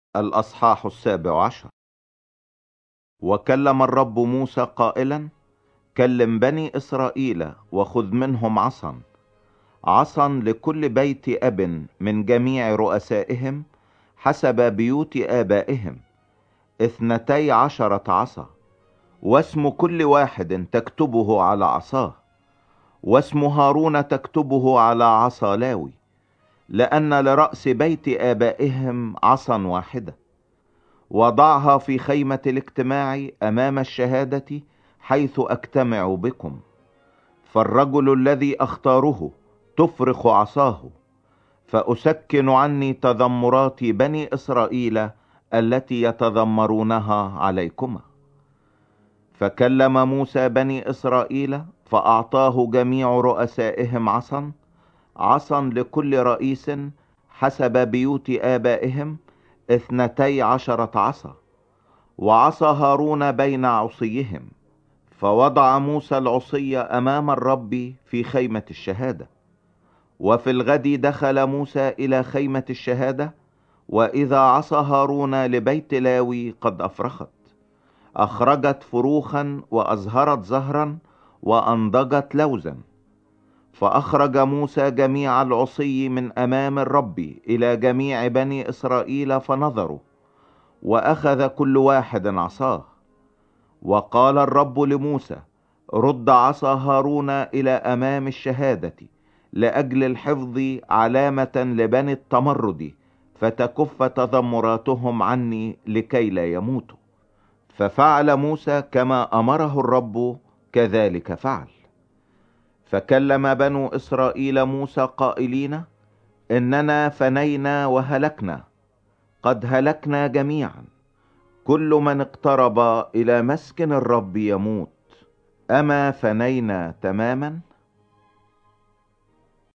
الأصحاح 17. وكلم الرب موسى قائلا: كلم بني إسرائيل وخذ منهم عصا لكل بيت أب من جميع رؤسائهم حسب بيوت آبائهم 12 عصا، واسم كل واحد تكتبه على عصاه، واسم هارون تكتبه على عصا لاوي، لأن لرأس بيت آبائهم عصا واحدة. وضعها في خيمة الاجتماع أمام الشهادة حيث أجتمع بكم. فالرجل الذي أختاره تفرخ عصاه، فأسكن عني تذمرات بني إسرائيل التي يتذمرونها عليكما. فكلم موسى بني إسرائيل فأعطاه جميع رؤسائهم عصا لكل رئيس حسب بيوت آبائهم 12 عصا، وعصا هارون بين عصيهم. فوضع موسى العصي أمام الرب في خيمة الشهادة. وفي الغد دخل موسى إلى خيمة الشهادة، وإذا عصا هارون لبيت لاوي قد أفرخت، أخرجت فروخا وأزهرت زهرا وأنضجت لوزا. فأخرج موسى جميع العصي من أمام الرب إلى جميع بني إسرائيل فنظروا، وأخذ كل واحد عصاه. وقال الرب لموسى: رد عصا هارون إلى أمام الشهادة لأجل الحفظ علامة لبني التمرد، فتكف تذمراتهم عني لكي لا يموتوا. ففعل موسى كما أمره الرب، كذلك فعل. فكلم بنو إسرائيل موسى قائلين: إننا فنينا وهلكنا، قد هلكنا جميعا، كل من اقترب إلى مسكن الرب يموت. أما فنينا تماما؟